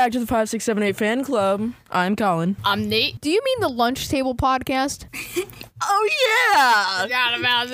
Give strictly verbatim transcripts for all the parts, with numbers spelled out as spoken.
back to the five six seven eight fan club. I'm Colin. I'm Nate. Do you mean the Lunch Table podcast? Oh, yeah. Forgot about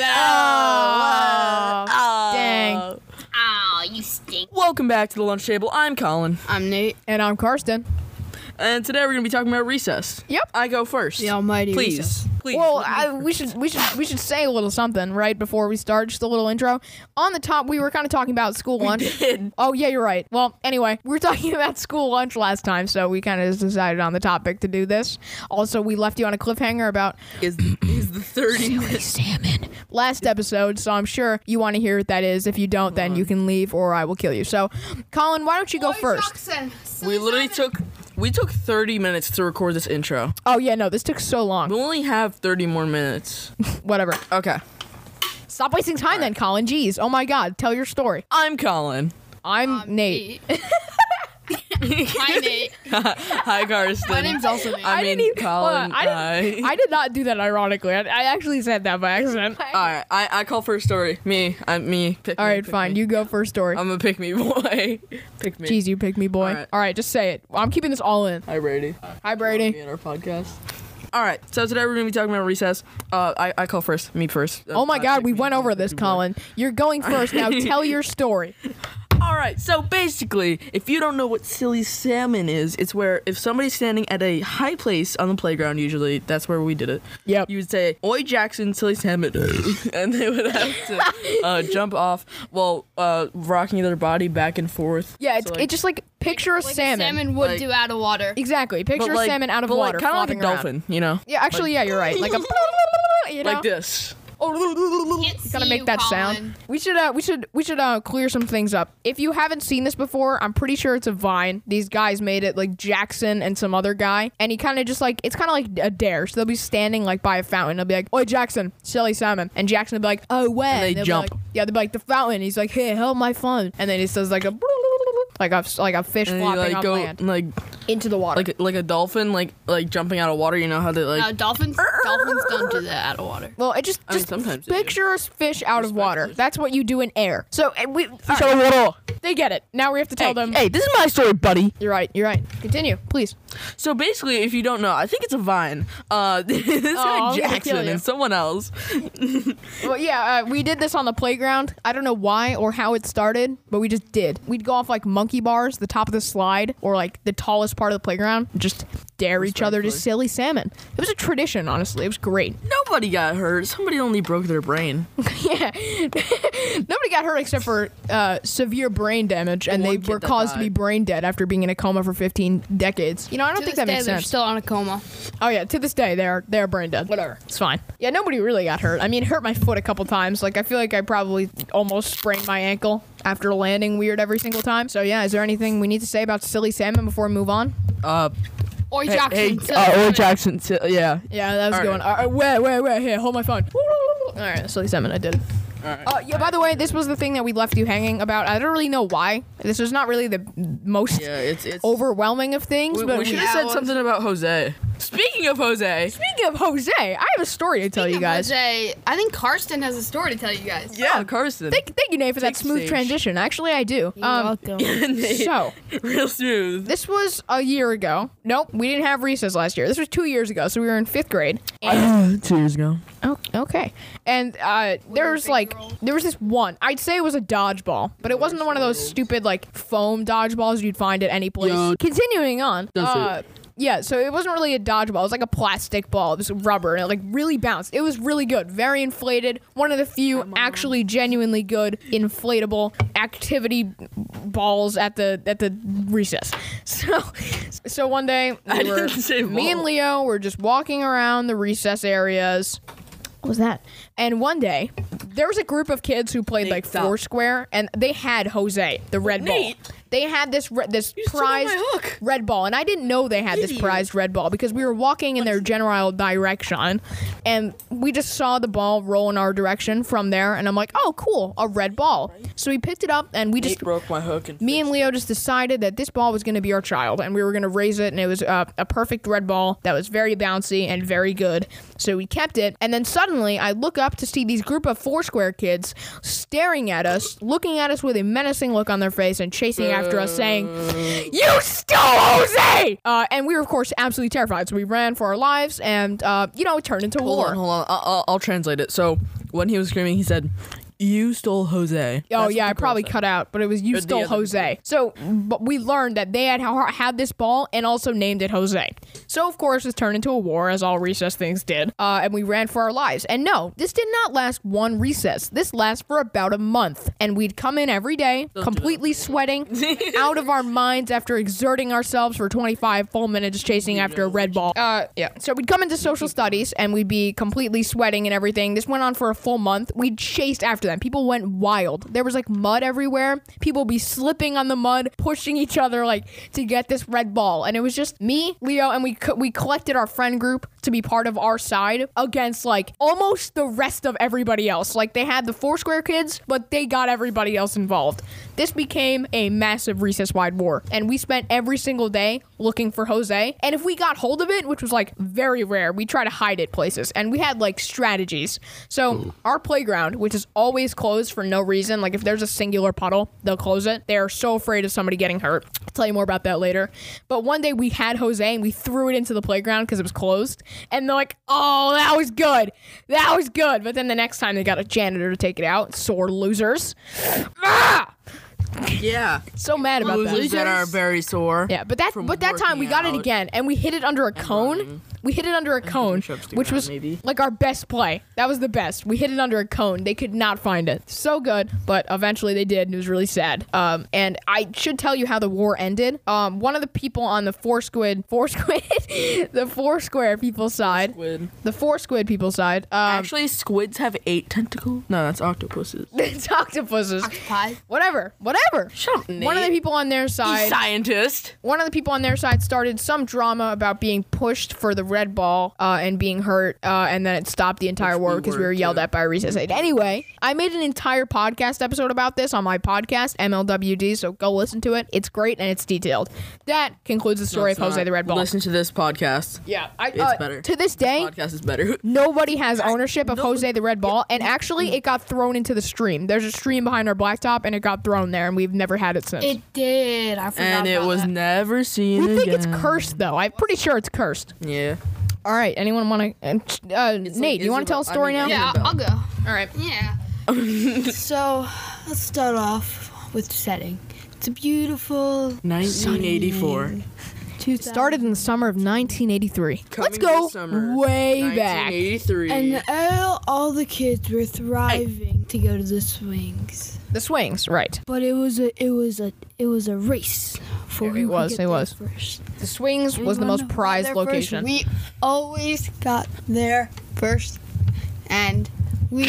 that. Oh, Oh. dang. Oh, you stink. Welcome back to the lunch table. I'm Colin. I'm Nate. And I'm Karsten. And today we're going to be talking about recess. Yep. I go first. The almighty Please. recess. Please. Well, let me I, go we should we should we should say a little something right before we start. Just a little intro. On the top, we were kind of talking about school lunch. first. Did. Oh yeah, you're right. Well, anyway, we were talking about school lunch last time, so we kind of just decided on the topic to do this. Also, we left you on a cliffhanger about Is, is the thirty minutes. salmon last episode, so I'm sure you want to hear what that is. If you don't, then you can leave or I will kill you. So, Colin, why don't you go first? We literally took we took thirty minutes to record this intro. Oh yeah, no, this took so We long. only have thirty more minutes. Whatever. Okay. Stop wasting time then, Colin. Jeez. Oh my God. Tell your story. I'm Colin. I'm Nate. Hi, Nate. Hi, Karsten. My name's also Nate. I, I mean, didn't even- hold Colin. on, I didn't- hi. I did not do that ironically. I, I actually said that by accident. All right, I, I call first story. Me, I'm me. Pick All me, right, pick fine. me. You go first story. I'm a pick me boy. Pick me. Jeez, you pick me, boy. All right. All right, just say it. I'm keeping this all in. Hi, Brady. Hi, Me Brady. and our podcast. All right, so today we're gonna be talking about recess. Uh, I, I call first. Me first. Uh, Oh my uh, God, pick we me, went over pick this, me boy. Colin. You're going first now. Tell your story. All right, so basically, if you don't know what silly salmon is, it's where if somebody's standing at a high place on the playground, usually that's where we did it. Yep. You would say, "Oi, Jackson, silly salmon," and they would have to uh, jump off while uh, rocking their body back and forth. Yeah, it's So, like, it just like picture a Like salmon. a salmon would Like- do out of water. Exactly. but Picture like- a salmon out of but water, like, kind of like a flopping around. dolphin, you know, Yeah, actually, yeah, you're right. Like a, you know, like this. Can't Gotta see make you, that Colin. sound. We should uh we should we should uh clear some things up. If you haven't seen this before, I'm pretty sure it's a Vine. These guys made it, like Jackson and some other guy, and he kind of just like it's kind of like a dare. So they'll be standing like by a fountain. They'll be like, "Oi, Jackson, silly salmon," and Jackson will be like, "Oh, where?" And they they'll be jump. like- yeah, they'll be like the fountain. He's like, "Here, help my fun," and then he says like a like a like a fish And you flopping like on go land like into the water. like like a dolphin, like like jumping out of water. You know how they like. No, dolphins. Dolphins don't do that out of water. Well, it just I mean, just sometimes they do. picture a fish out of water. Respectfully. That's what you do in air. So and we Fish out of water. they get it. Now we have to tell Hey, them. hey, this is my story, buddy. You're right. You're right. Continue, please. So basically, if you don't know, I think it's a Vine. Uh, this Oh, I'm guy gonna kill Jackson you. and someone else. Well, yeah, uh, we did this on the playground. I don't know why or how it started, but we just did. We'd go off like monkey bars, the top of the slide, or like the tallest part of the playground, and just dare each other to Respectfully. silly salmon. It was a tradition, honestly. It was great. Nobody got hurt. Somebody only broke their brain. Yeah. Nobody got hurt except for uh, severe brain damage, and One they kid were that caused to be died. brain dead after being in a coma for fifteen decades. You know, I don't To think this that makes day, they're sense. still on a coma. Oh yeah, to this day they're they're brain dead. Whatever, it's fine. Yeah, nobody really got hurt. I mean, it hurt my foot a couple times. Like I feel like I probably almost sprained my ankle after landing weird every single time. So yeah, is there anything we need to say about silly salmon before we move on? Uh, Oi, hey, Jackson. hey, silly uh, salmon. Old Jackson. si- Yeah. Yeah, that was All going. right. All right, wait, wait, wait. Here, hold my phone. All right, silly salmon, I did it. All right. Uh, yeah, by the way, this was the thing that we left you hanging about. I don't really know why. This was not really the most Yeah, it's it's. overwhelming of things, we, but we should Yeah, have it said was- something about Jose. Speaking of Jose. Speaking of Jose, I have a story to tell Speaking you of guys. Jose, I think Karsten has a story to tell you guys. Yeah, Carson. Thank, thank you, Nate, for that Take the smooth stage. transition. Actually, I do. Um, so, Real smooth. this was a year ago. Nope, we didn't have recess last year. This was two years ago, so we were in fifth grade. And, Two years ago. oh, okay. And uh, there was like, there was this one. I'd say it was a dodgeball, but it wasn't one of those stupid like foam dodgeballs you'd find at any place. Yeah. Continuing on. That's it. uh, Yeah, so it wasn't really a dodgeball. It was like a plastic ball. It was rubber, and it like really bounced. It was really good, very inflated. One of the few actually genuinely good inflatable activity balls at the at the recess. So, so one day we I were didn't say me and ball. Leo were just walking around the recess areas. What was that? And one day, there was a group of kids who played Nate, like stop. Foursquare, and they had Jose, the red Nate. ball. They had this re- this You stole my prized hook. red ball, and I didn't know they had this Idiot. prized red ball because we were walking in their general direction, and we just saw the ball roll in our direction from there, and I'm like, oh, cool, a red ball. So we picked it up, and we Nate just broke my hook. And me and Leo just decided that this ball was going to be our child, and we were going to raise it, and it was uh, a perfect red ball that was very bouncy and very good. So we kept it, and then suddenly I look up up to see these group of Foursquare kids staring at us, looking at us with a menacing look on their face and chasing after us saying, "You stole Jose!" Uh, and we were, of course, absolutely terrified. So we ran for our lives and, uh, you know, it turned into a Hold war. on, hold on. I'll, I'll, I'll translate it. So when he was screaming, he said, "You stole Jose." Oh That's yeah, what I the girl probably said. cut out, but it was you Or the stole other Jose. So, but we learned that they had had this ball and also named it Jose. So of course, it turned into a war, as all recess things did, uh, and we ran for our lives. And no, this did not last one recess. This lasts for about a month, and we'd come in every day, completely sweating, out of our minds after exerting ourselves for twenty-five full minutes chasing after a red ball. Uh, yeah. So we'd come into social studies, and we'd be completely sweating and everything. This went on for a full month. We chased after them. People went wild. There was like mud everywhere. People would be slipping on the mud, pushing each other like to get this red ball. And it was just me, Leo, and we co- we collected our friend group to be part of our side against like almost the rest of everybody else. Like they had the Foursquare kids, but they got everybody else involved. This became a massive recess-wide war, and we spent every single day looking for Jose. And if we got hold of it, which was like very rare, we try to hide it places, and we had like strategies. So our playground, which is always closed for no reason, like if there's a singular puddle, they'll close it. They are so afraid of somebody getting hurt. I'll tell you more about that later. But one day we had Jose and we threw it into the playground because it was closed, and they're like, "Oh, that was good. That was good." But then the next time they got a janitor to take it out. Sore losers. Ah! Yeah. So mad about that. Losers that are very sore. Yeah, but that from but that time we working got it out again, and we hit it under a cone. running. We hit it under a cone, push-ups to which ground, was maybe. like our best play. That was the best. We hit it under a cone. They could not find it. So good, but eventually they did, and it was really sad. Um, and I should tell you how the war ended. Um, one of the people on the four squid, four squid, the four square people side, Squid. the four squid people side. Um, Actually, squids have eight tentacles. No, that's octopuses. it's octopuses. Octopi. Whatever, whatever. Shut up, Nate. One of the people on their You side. scientist. One of the people on their side started some drama about being pushed for the red ball uh, and being hurt, uh, and then it stopped the entire Which war we because we were were yelled too. at by a recess aide. Anyway, I made an entire podcast episode about this on my podcast, M L W D, so go listen to it. It's great and it's detailed. That concludes the story It's of Jose not. the Red Ball. Listen to this podcast. Yeah, I, It's uh, better. to this day, Podcast is better. nobody has ownership of Jose the Red Ball, and actually it got thrown into the stream. There's a stream behind our blacktop, and it got thrown there, and we've never had it since. It did. I forgot And it about was that. never seen we think again. it's cursed, though. I'm pretty sure it's cursed. Yeah. All right. Anyone want to? Uh, Nate, like you want to tell a Isabel- story I mean, now? Yeah, Isabel. I'll go. All right. Yeah. so let's start off with setting. It's a beautiful nineteen eighty-four. It started in the summer of nineteen eighty-three. Coming Let's go this summer, way back. nineteen eighty-three. And all, all the kids were thriving to go to the swings. The swings, right? But it was a it was a it was a race for Yeah, who it could was, get it there was. first. The swings was the Anyone most who got prized there first? location. We always got there first, and we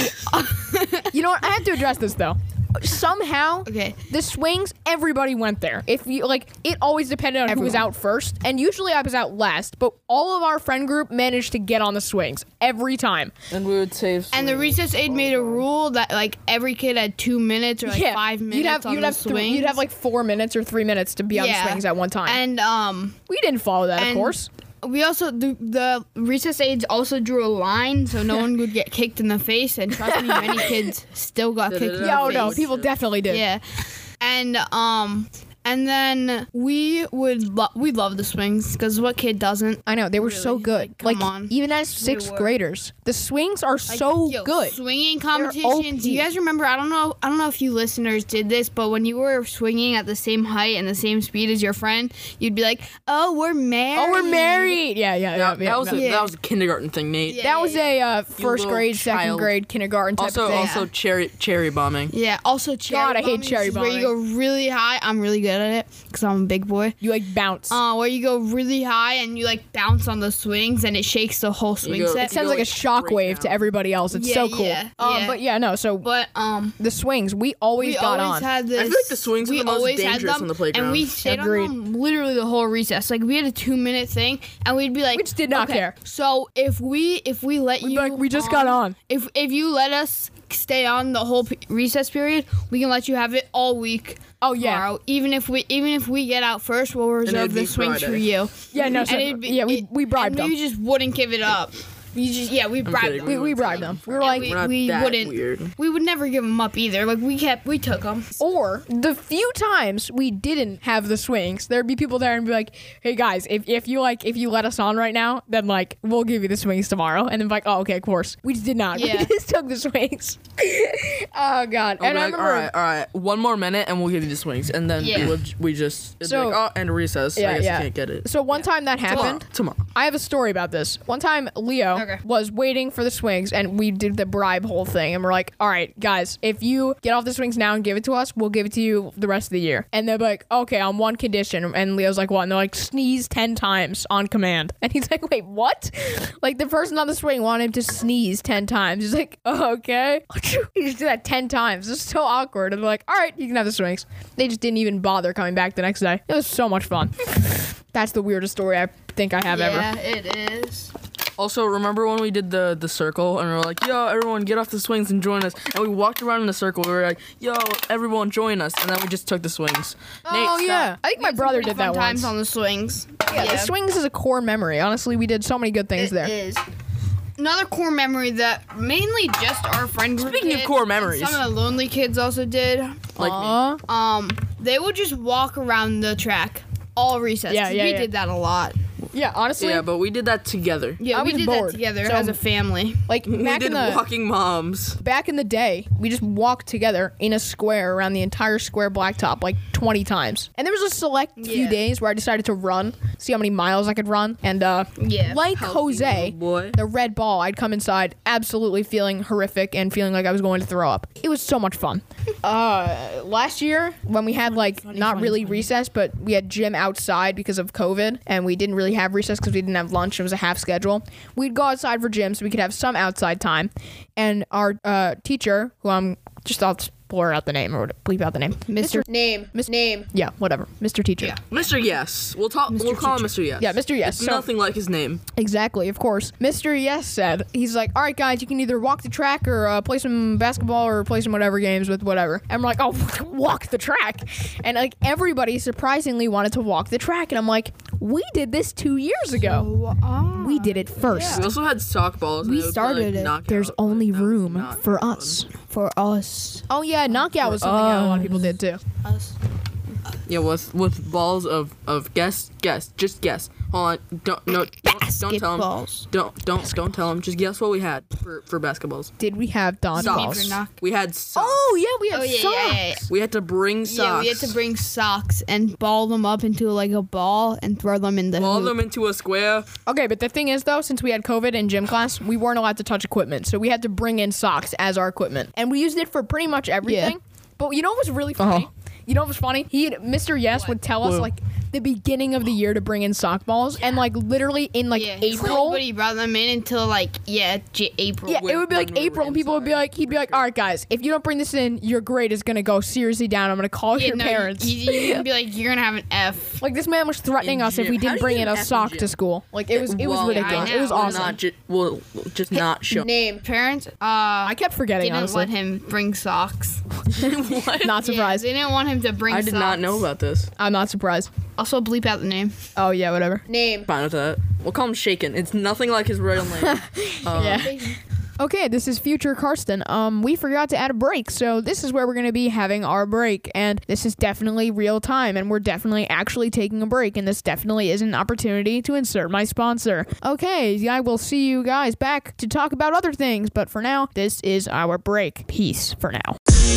You know what? I have to address this though. Somehow, okay. the swings, everybody went there. If you like, it always depended on who was Everyone. out first, and usually I was out last. But all of our friend group managed to get on the swings every time. And we would save. And the recess aide made a rule that like every kid had two minutes or like yeah, five minutes you'd have on you'd the have three, swings. you'd have like four minutes or three minutes to be on the Yeah. swings at one time. and um. we didn't follow that, of and course. We also the, the recess aides also drew a line so no one would get kicked in the face, and trust me, many kids still got kicked in the Yeah, oh face. no, people definitely did. Yeah, and um, and then we would lo- we love the swings because what kid doesn't? I know they were so Really? good. Like, come Like, on. even as sixth were. graders, the swings are Like, so yo, good. Swinging O competitions. P. You guys remember? I don't know. I don't know if you listeners did this, but when you were swinging at the same height and the same speed as your friend, you'd be like, "Oh, we're married." Oh, we're married. Yeah, yeah, yeah. That, yeah, that was yeah. a, Yeah. that was a kindergarten thing, Nate. Yeah. That was a uh, first little grade, second child. grade, kindergarten type Also, of thing. also cherry cherry bombing. Yeah. Also, cherry God, I hate bombing, cherry which is Where you go really high. I'm really good at it because I'm a big boy. You like bounce. Uh, where you go really high and you like bounce on the swings and it shakes the whole swing go- set. it sounds go, like a like, shockwave straight to down. everybody else. It's Yeah, so cool. yeah, um, yeah. But yeah, no. So But um, the swings, we always we got always on. had this. I feel like the swings are we the most always had dangerous them, on the playground. and we stayed Agreed. on them literally the whole recess. Like we had a two minute thing, and we'd be like, We just did not okay, care. So if we if we let We'd be you, like, we just got on. If if you let us stay on the whole p- recess period, we can let you have it all week. Oh, yeah. Tomorrow. Even if we even if we get out first, we'll it'd reserve be the swings Friday. for you. Yeah, no. So, And it'd be- yeah, we it- we bribed and them. we just wouldn't give it up. You just yeah, we bribed kidding. them. We, we bribed them. We were Yeah, like, we, We're not we that wouldn't. weird. We would never give them up either. Like we kept, we took them. or the few times we didn't have the swings, there'd be people there and be like, "Hey guys, if, if you like, if you let us on right now, then like we'll give you the swings tomorrow." And then be like, "Oh, okay, of course." We just did not. Yeah. We just took the swings. Oh god. I'll and be I like, remember. all right, all right, one more minute and we'll give you the swings, and then Yeah. we, would, we just it'd be So- like, oh, and recess. Yeah, I guess yeah. you can't get it. So one time that Tomorrow, happened. tomorrow. I have a story about this. One time, Leo Okay. was waiting for the swings, and we did the bribe whole thing. And we're like, all right, guys, if you get off the swings now and give it to us, we'll give it to you the rest of the year. And they're like, okay, on one condition. And Leo's like, what? And they're like, sneeze ten times on command. And he's like, wait, what? Like, the person on the swing wanted him to sneeze ten times. He's like, oh, okay. He just did that ten times. It's so awkward. And they're like, all right, you can have the swings. They just didn't even bother coming back the next day. It was so much fun. That's the weirdest story I think I have ever. Yeah, it is. Also, remember when we did the the circle and we were like, yo, everyone get off the swings and join us. And we walked around in a circle. We were like, yo, everyone join us. And then we just took the swings. Oh, Nate, yeah. stop. I think my brother Pretty did fun that times once. on the swings. Yeah, the swings is a core memory. Honestly, we did so many good things It there. is. Another core memory that mainly just our friend group Speaking of did, core and memories. some of the lonely kids also did. Like me. Aw. Um, they would just walk around the track all recess. Yeah, 'cause yeah, we yeah. did that a lot. Yeah, honestly, Yeah, but we did that together. Yeah, I we was did bored. that together So- as a family. like We back did in the walking moms. back in the day, we just walked together in a square around the entire square blacktop like twenty times. And there was a select few Yeah. days where I decided to run, see how many miles I could run, and uh, Yeah, like healthy Jose, little boy. the red ball, I'd come inside absolutely feeling horrific and feeling like I was going to throw up. It was so much fun. Uh, last year when we had like not really recess, but we had gym outside because of COVID, and we didn't really have recess because we didn't have lunch. It was a half schedule. We'd go outside for gym so we could have some outside time. And our uh, teacher, who I'm just I'll blur out the name or bleep out the name, Mister Name, Miss Name, yeah, whatever, Mister Teacher. Yeah. Mister Yes. We'll talk. We'll call him Mister Yes. Yeah, Mister Yes. It's So- nothing like his name. Exactly, of course. Mister Yes said, he's like, all right, guys, you can either walk the track or uh, play some basketball or play some whatever games with whatever. And we're like, oh, walk the track. And like everybody surprisingly wanted to walk the track. And I'm like, we did this two years ago. We did it first. We also had sock balls. and We it would be, started like, it. knockout, There's but only that was room not for fun. us. For us. Oh yeah, knockout was something that a lot of people did too. Us. Yeah, with with balls of of guess guess just guess. Hold on, don't no don't, don't tell him. Basketballs. Don't don't don't tell him. Just guess what we had for for basketballs. Did we have Socks. dodgeballs? knock- We had socks. Oh yeah, we had Oh, yeah, socks. yeah, yeah, yeah. We had to bring socks. Yeah, we had to bring socks and ball them up into like a ball and throw them in the ball hoop. them into a square. Okay, but the thing is though, since we had COVID in gym class, we weren't allowed to touch equipment, so we had to bring in socks as our equipment, and we used it for pretty much everything. But you know what was really funny? Uh-huh. You know what was funny? He, Mister Yes, would tell us What? like the beginning of the year to bring in sock balls, and like literally in like yeah, April. Nobody brought them in until like yeah, J- April. Yeah, When- it would be when like we were April, and people would be inside, like, he'd be like, for all right, guys, if you don't bring this in, your grade is gonna go seriously down. I'm gonna call Yeah, your no, parents. You, you can be like, you're gonna have an F. Like this man was threatening In us if gym. we How didn't do you bring get in an a F in sock gym? to school. Like it was, it was Well, ridiculous. I It was know. We'll awesome. Not ju- we'll just not show. Name. Parents, uh, I kept forgetting, didn't honestly. let him bring socks. What? Not Yeah, surprised. they didn't want him to bring. I did socks. not know about this. I'm not surprised. Also, bleep out the name. Oh yeah, whatever. Name. Fine with that. We'll call him Shaken. It's nothing like his real name. Um, Yeah. Okay, this is future Karsten. Um, we forgot to add a break, so this is where we're gonna be having our break, and this is definitely real time, and we're definitely actually taking a break, and this definitely is an opportunity to insert my sponsor. Okay, I will see you guys back to talk about other things, but for now, this is our break. Peace for now.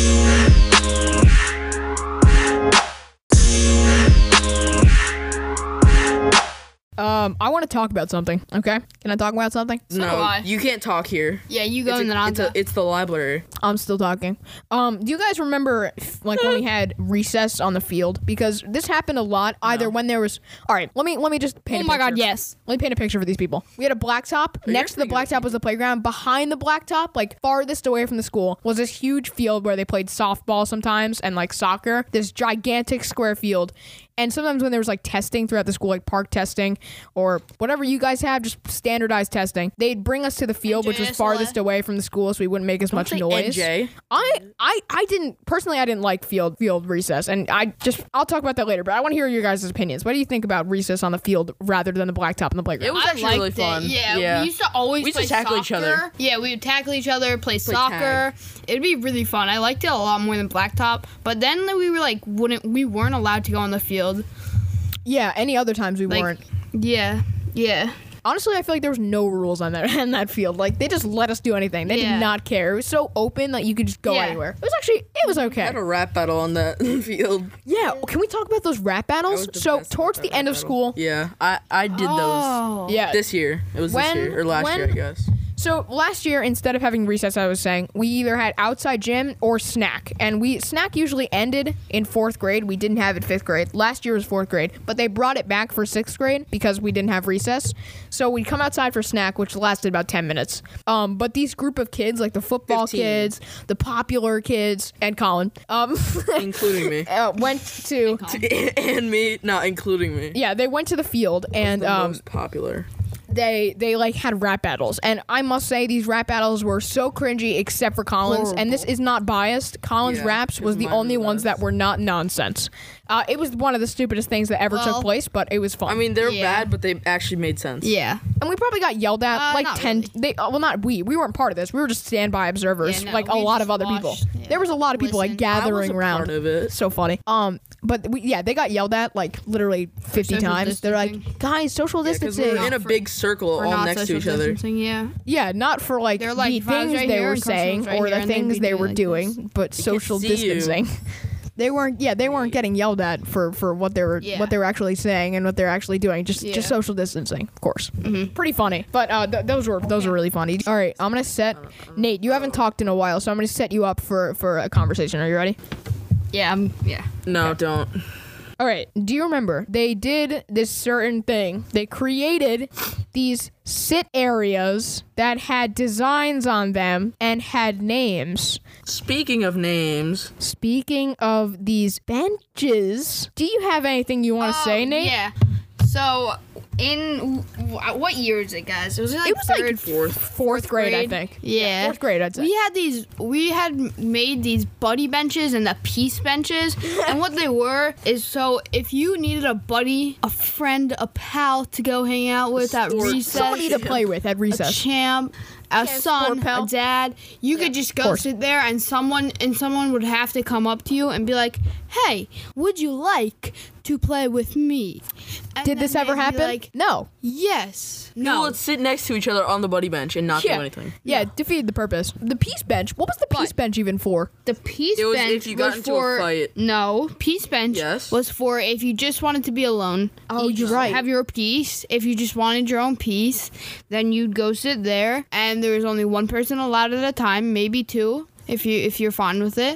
Um, I want to talk about something. Okay, can I talk about something? do no, I. you can't talk here. Yeah, you go It's, and then a, I'll it's, a, go. it's the library. I'm still talking. Um, do you guys remember like when we had recess on the field? Because this happened a lot. Either when there was. All right, let me let me just paint. Oh a my God, picture. yes. Let me paint a picture for these people. We had a blacktop. you're Next to the pretty good. blacktop was the playground. Behind the blacktop, like farthest away from the school, was this huge field where they played softball sometimes and like soccer. This gigantic square field. And sometimes when there was like testing throughout the school, like park testing or whatever you guys have, just standardized testing. They'd bring us to the field, which was farthest away from the school, so we wouldn't make as much say noise. N J. I, I, I didn't personally. I didn't like field field recess, and I just I'll talk about that later. But I want to hear your guys' opinions. What do you think about recess on the field rather than the blacktop and the playground? It was I actually really liked it. fun. Yeah, Yeah. we used to always We used play to tackle each soccer. other. Yeah, we would tackle each other, play, soccer. It'd be really fun. I liked it a lot more than blacktop. But then we were like, wouldn't we weren't allowed to go on the field. Yeah, any other times we Like, weren't. yeah, yeah. Honestly, I feel like there was no rules on that on that field. Like they just let us do anything. They Yeah. did not care. It was so open that you could just go Yeah. anywhere. It was actually it was I okay. had a rap battle on that field. Yeah, can we talk about those rap battles? was the So best towards rap the end of battle. school, Yeah, I, I did Oh. yeah. those this year. It was When- this year or last when- year, I guess. So last year, instead of having recess, I was saying we either had outside gym or snack, and we snack usually ended in fourth grade. We didn't have it fifth grade. Last year was fourth grade, but they brought it back for sixth grade because we didn't have recess. So we'd come outside for snack, which lasted about ten minutes. Um, but these group of kids, like the football fifteen. kids, the popular kids, and Colin, um, Including me. uh, went to And me, not including me. yeah, they went to the field and the um, most popular. they they like had rap battles, and I must say these rap battles were so cringy except for Collins. And this is not biased. Collins Yeah, raps was 'cause the mine were only the ones best. that were not nonsense. Uh, it was one of the stupidest things that ever took Well, place, but it was fun. I mean, they're Yeah. bad, but they actually made sense. Yeah. and we probably got yelled at Uh, like not ten. really. They uh, well, not we. We weren't part of this. We were just standby observers, Yeah, no, like a we lot just of other people. watched, yeah. There was a lot of people like Listen. I gathering wasn't around. part of it. So funny. Um, but we, yeah, they got yelled at like literally fifty social times. They're like, distancing. guys, social Because we distancing. were in a For- big circle For all not next to social each other. distancing, yeah. Yeah, not for like They're like, the if I was things right they here were and Carson saying was right or here the and they'd things be they doing were like doing, this. but social see you. distancing. They weren't. Yeah, they weren't getting yelled at for, for what they were Yeah. what they were actually saying and what they're actually doing. Just Yeah. just social distancing, of course. Pretty funny. But uh, th- those were those were really funny. All right, I'm gonna set Nate. You haven't talked in a while, so I'm gonna set you up for for a conversation. Are you ready? Yeah, um, yeah. No, don't. All right. Do you remember they did this certain thing? They created these sit areas that had designs on them and had names. Speaking of names, Speaking of these benches, do you have anything you want to say, Oh, Nate? Yeah. So, in w- what year is it, guys? It was like It was like third, fourth. Fourth grade, I think. Yeah. Fourth grade, I'd say. We had these. We had made these buddy benches and the peace benches, and what they were is so if you needed a buddy, a friend, a pal to go hang out with at Sport. recess, Somebody to play with at a recess. champ, a Champ, son, sport pal. a dad, you could just go course. sit there and someone and someone would have to come up to you and be like, "Hey, would you like to play with me?" And Did then this ever they'd be happen? Like, no. yes. No. No. Let's sit next to each other on the buddy bench and not Yeah. do anything. Yeah, it defeated the purpose. The peace bench. What was the peace But- bench even for? The peace It was bench if you got was into a for fight. no peace bench. Yes. Was for if you just wanted to be alone. Oh, You you're just right. Have your peace. If you just wanted your own peace, then you'd go sit there, and there was only one person allowed at a time, maybe two, if you if you're fine with it.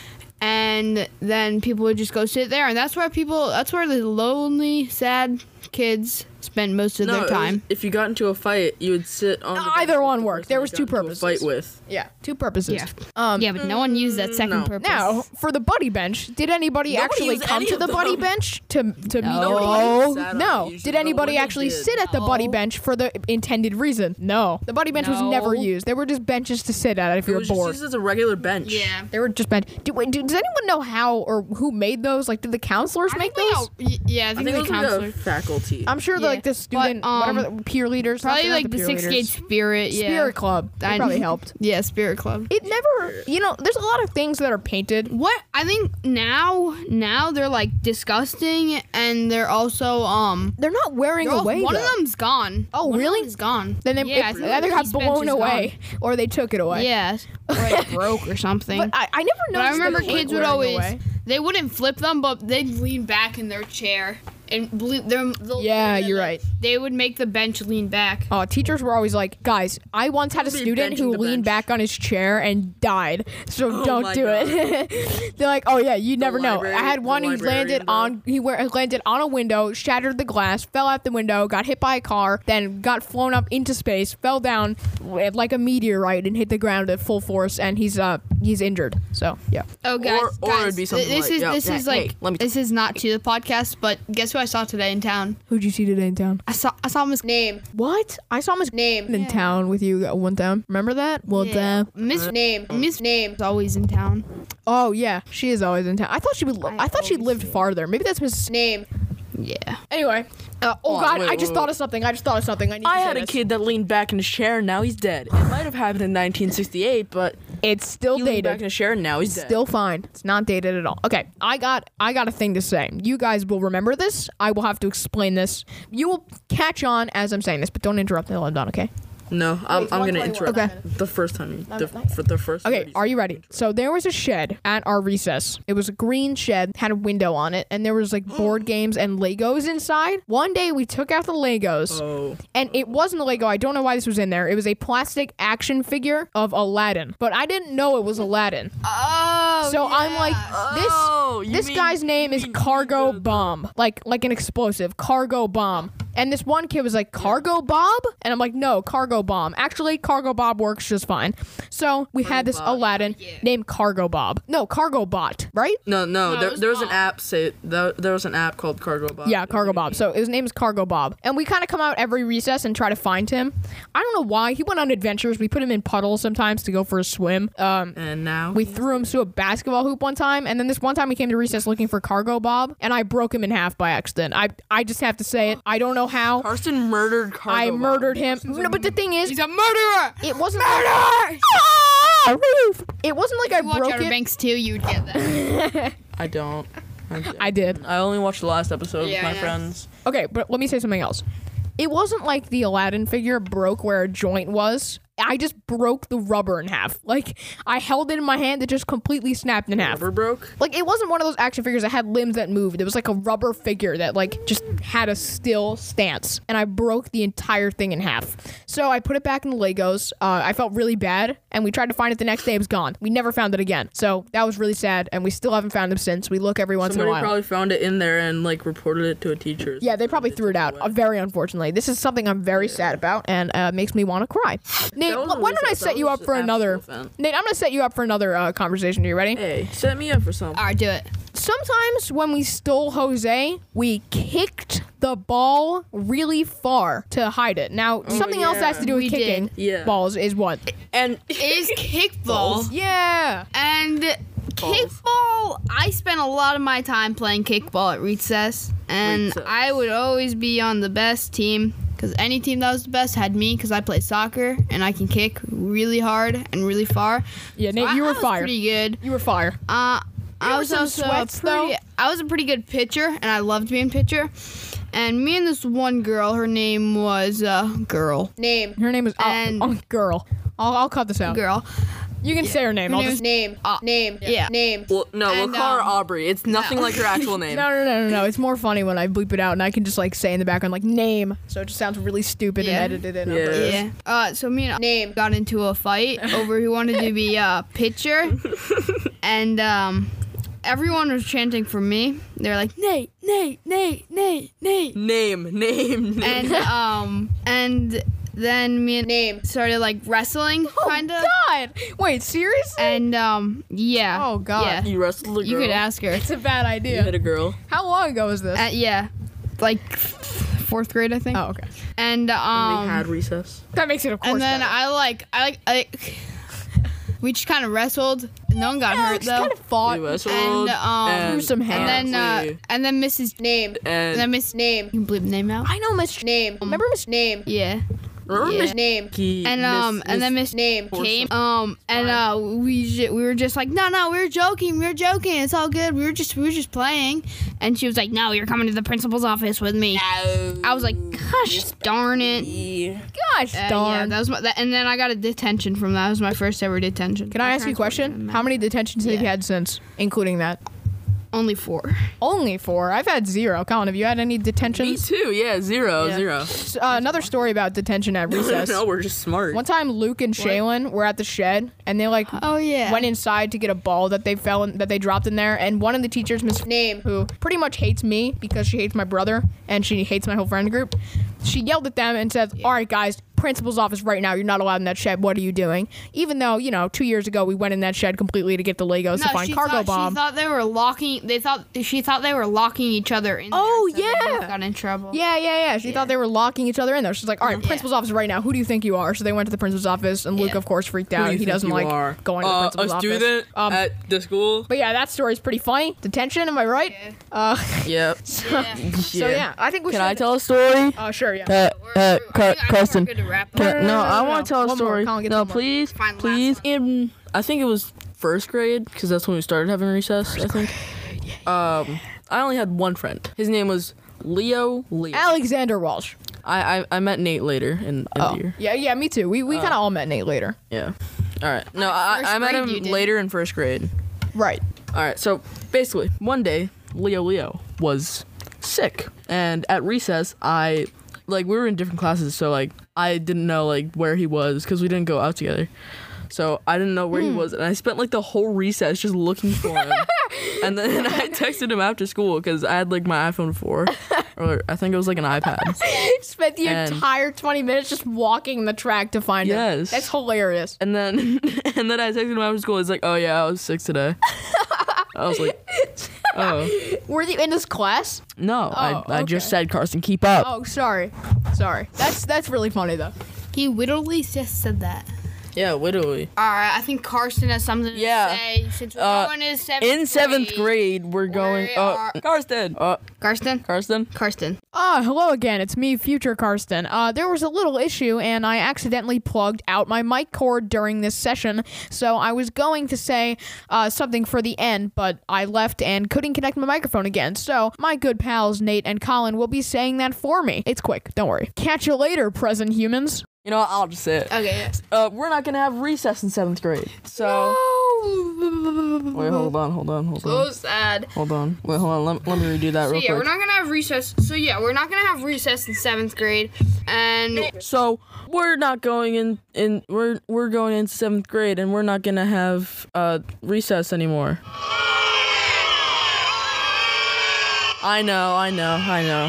And then people would just go sit there, and that's where people. That's where the lonely, sad kids spend most of No, their it was- time. if you got into a fight, you would sit on. the Either bench with one the worked. person There you was got two into a purposes. Fight with. Yeah, two purposes. Yeah. Um, Yeah, but no one used that second no. purpose. Now, for the buddy bench, did anybody Nobody actually used come any to of the buddy them. bench to to meet? Nobody sat on No. it usually, Did but anybody when they actually did- sit at the buddy No. bench for the intended reason? No. The buddy bench was never No. used. There were just benches to sit at if It you were was just bored. used as a regular bench. Yeah. They were just bench. Do, wait, do, does anyone know how or who made those? Like, did the counselors I make think those? they all- y- yeah, I I think, think it the was like counselor. a faculty. I'm sure, Yeah. like the student, But, um, whatever, the peer leaders. not- Probably not like the peer sixth grade leaders. spirit. Yeah. Spirit club. That I- probably helped. Yeah, spirit club. It never, you know, there's a lot of things that are painted. What I think now, now they're like disgusting, and they're also um. They're not wearing they're all- away. one though. of them's gone. Oh, One of really? them is gone. Then they yeah, I it think either the got peace bench blown is away or they took it gone. away. Yes, or it broke or something. But I, I never noticed. But I remember that they kids were would wearing always away. they wouldn't flip them, but they'd lean back in their chair and ble- their they'll- Yeah, you're they- right. They would make the bench lean back. Oh, teachers were always like, guys, I once had a Don't be student benching who the leaned bench." back on his chair and died. So Oh don't my do it. They're like, oh yeah, you never know. library- I had the one who librarian landed did. on he were, landed on a window, shattered the glass, fell out the window, got hit by a car, then got flown up into space, fell down like a meteorite and hit the ground at full force, and he's uh he's injured. So yeah. Oh, guys, Or- or guys, it'd be something this like, is yeah, this yeah, is hey, like let me- this is not to the podcast, but guess who I saw today in town. Who'd you see today in town? I saw I saw Miss Name. What? I saw Miss Name. in Yeah. town with you one time. Remember that? One time. Miss Name. Miss Name. is always in town. Oh yeah, she is always in town. I thought she would. I, I thought she always lived see. farther. Maybe that's Miss. Name. Yeah. Anyway. Uh, oh Oh, God! wait, I just wait, thought wait. of something. I just thought of something. I need. I to say had a this. kid that leaned back in his chair and now he's dead. It might have happened in nineteen sixty-eight, but It's still he leaned back in dated. his chair and now he's dead. Still fine. It's not dated at all. Okay, I got I got a thing to say. You guys will remember this. I will have to explain this. You will catch on as I'm saying this, but don't interrupt until I'm done. Okay. No, I'm, Wait, I'm one gonna twenty-one. interrupt. Okay. The first time you, the, not- for the first. Okay, thirty are you seconds. ready? So there was a shed at our recess. It was a green shed, had a window on it, and there was like board games and Legos inside. One day we took out the Legos, Oh, and it wasn't a Lego. I don't know why this was in there. It was a plastic action figure of Aladdin, but I didn't know it was Aladdin. Oh. So I'm like, this Oh, you this mean- guy's name you is mean Cargo the- Bomb, like like an explosive, Cargo Bomb. And this one kid was like, Cargo Bob? And I'm like, no, Cargo Bomb. Actually, Cargo Bob works just fine. So we had this Bob. Aladdin named Cargo Bob. No, Cargo Bot, right? No, no, No, there, it was there was an Bob. app. Say there, there was an app called Cargo Bob. Yeah, Cargo Bob. So his name is Cargo Bob. And we kind of come out every recess and try to find him. I don't know why. He went on adventures. We put him in puddles sometimes to go for a swim. Um, And now We threw him to a basketball hoop one time, and then this one time we came to recess looking for Cargo Bob, and I broke him in half by accident. I I just have to say it. I don't know how. Carson murdered Cargo I Bob. murdered him. No, but the thing is, He's a murderer. it wasn't murder. Ah, Ruth. It wasn't like I If you watch broke Outer it. Banks too, you would get that. I don't. I, I did. I only watched the last episode Yeah, with my yeah. friends. Okay, but let me say something else. It wasn't like the Aladdin figure broke where a joint was. I just broke the rubber in half. Like, I held it in my hand, it just completely snapped in half. Rubber broke. Like, it wasn't one of those action figures that had limbs that moved. It was like a rubber figure that, like, just had a still stance. And I broke the entire thing in half. So I put it back in the Legos. Uh, I felt really bad. And we tried to find it the next day. It was gone. We never found it again. So that was really sad. And we still haven't found him since. We look every once Somebody in a while. probably found it in there and like reported it to a teacher. Yeah, they probably threw it out. Uh, very unfortunately, this is something I'm very sad about, and uh, makes me want to cry. Nate, That wasn't why don't I recess, set that you was up for just another? actual event. Nate, I'm gonna set you up for another uh, conversation. Are you ready? Hey, set me up for something. All right, do it. Sometimes when we stole Jose, we kicked the ball really far to hide it. Now, something else that has to do with We kicking did. Yeah. balls is what? And Is kickball. Yeah. And kickball, I spent a lot of my time playing kickball at recess, and Recess. I would always be on the best team because any team that was the best had me because I play soccer and I can kick really hard and really far. Yeah, So Nate, I, you I were was fire. pretty good. You were fire. Uh, I were was some also sweats, a pretty. though. I was a pretty good pitcher, and I loved being pitcher. And me and this one girl, her name was uh, girl, Name. Her name is uh, And- oh, girl. I'll, I'll cut this out. girl. You can say her name. Her I'll name just. Name. Uh, Name. yeah. Name. well, no, And, we'll call her um, Aubrey. It's nothing like her actual name. No, no, no, no, no. It's more funny when I bleep it out and I can just like say in the background like name, so it just sounds really stupid Yeah. and edited in. Yeah. Yeah. Uh, so me and Name. got into a fight over who wanted to be a pitcher, and um, everyone was chanting for me. They were like, Nate, Nate, Nate, Nate, Nate, Name, name, name. and um, and then me and Name. started like wrestling, Oh kind of, God! Wait, seriously? and um, yeah. Oh, God. Yeah. you wrestled a girl. You could ask her. It's a bad You idea. hit a girl. How long ago was this? Uh, yeah, like fourth grade, I think. oh, okay. And we um, had recess. That makes it of course. and then better. I like I like I. We just kind of wrestled. No one got Yeah, hurt just though. kind of fought. We wrestled. And, um, and, Threw some And hands. then uh, we- and then Missus Name. And and then Miss Name. You can bleep the name out. I know Miss. Name. Remember Miss? Name. Yeah. remember yeah. Miss Name. Key, And Miss- um and then Miss Name. came um and uh we ju- we were just like no no we were joking we were joking it's all good we were just we were just playing and she was like no you're coming to the principal's office with me. I was like gosh darn it. Gosh Uh, yeah, darn. that was my, that, and then I got a detention from that. That was my first ever detention. Can I ask you a question? How many detentions have you Yeah. had since, including that? Only four. Only four. I've had zero. Colin, have you had any Me detentions? too. Yeah, zero, Yeah. zero. S- Uh, another story about detention at recess. no, we're just smart. One time, Luke and Shaylin were at the shed, and they like Oh yeah. went inside to get a ball that they fell in, that they dropped in there, and one of the teachers, Miss Name. who pretty much hates me because she hates my brother and she hates my whole friend group, she yelled at them and said, "All right, guys, put principal's office right now. You're not allowed in that shed. What are you doing? Even though, you know, two years ago we went in that shed completely to get the Legos to find she Cargo thought, Bomb. She thought they were locking. They thought she thought they were locking each other in. Oh, there, so they yeah. both got in trouble. Yeah, yeah, yeah. She Yeah. thought they were locking each other in there. She's like, all right, Yeah. principal's office right now. Who do you think you are? So they went to the principal's office, and Luke, Yeah. of course, freaked Who out. do you He think doesn't you like are? going to the Uh, principal's a office. student Um, at the school. But yeah, that story's pretty funny. Detention, am I right? Yeah. Uh, Yep. Yeah. so yeah, I think we Can should. I tell a story? Oh, sure, yeah. Uh, We're- uh, we're- I Car- think- I think Carson. we're good to wrap up. Can- No, no, no, no, I no, want to tell a one more. story. Colin, get No, some more. please, Fine, last please. one. In I think it was first grade because that's when we started having recess. I think. Um, I only had one friend. His name was Leo. Leo. Alexander Walsh. I, I I met Nate later in, in Oh, the year. yeah, yeah, me too. We we kind of all met Nate later. Yeah. All right. No, I, First I met grade him you did. later in first grade. Right. All right. So basically, one day Leo Leo was sick, and at recess, I like we were in different classes, so like I didn't know like where he was because we didn't go out together. So I didn't know where he was, and I spent like the whole recess just looking for him. And then I texted him after school because I had like my iPhone four, or I think it was like an iPad. Spent the And- entire twenty minutes just walking the track to find him. Yes. That's hilarious. And then and then I texted him after school. He's like, "Oh yeah, I was sick today." I was like, "Oh Were you in this class? no, I Oh, I just okay. said Carson, keep up." Oh, sorry. Sorry. That's that's really funny though. He literally just said that. Yeah, literally. All right, I think Carson has something Yeah. to say since we're Uh, going to seventh In seventh grade, we're going. We Uh, are- Karsten. Uh, Karsten? Karsten. Karsten. Ah, hello again. It's me, future Karsten. Uh, there was a little issue, and I accidentally plugged out my mic cord during this session, so I was going to say uh, something for the end, but I left and couldn't connect my microphone again. So my good pals Nate and Colin will be saying that for me. It's quick. Don't worry. Catch you later, present humans. You know, what, I'll just say it. Okay, yeah. Uh, we're not gonna have recess in seventh grade. So wait, hold on, hold on, hold So on, sad. hold on. Wait, hold on. Let, let me redo that So real yeah, we're quick. not gonna have recess. So yeah, we're not gonna have recess in seventh grade, and So we're not going in. In we're we're going into seventh grade, and we're not gonna have uh recess anymore. I know, I know, I know.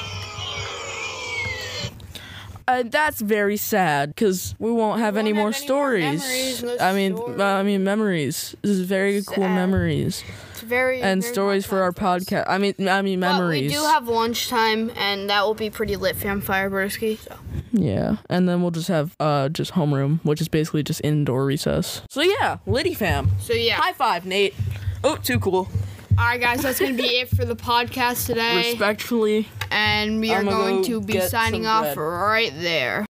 Uh, that's very sad because we won't have any won't more have any more stories. memories, no I mean, stories. I mean memories. This is very cool Sad. memories it's very and very stories hard for our time us. podcast. I mean, I mean But memories. we do have lunchtime, and that will be pretty lit, fam. Firebursky. So. Yeah, and then we'll just have uh just homeroom, which is basically just indoor recess. So yeah, Liddy fam. So yeah. High five, Nate. Oh, too cool. All right, guys, that's gonna be it for the podcast today, Respectfully. and we are I'ma going go to be get signing some off bread. right there.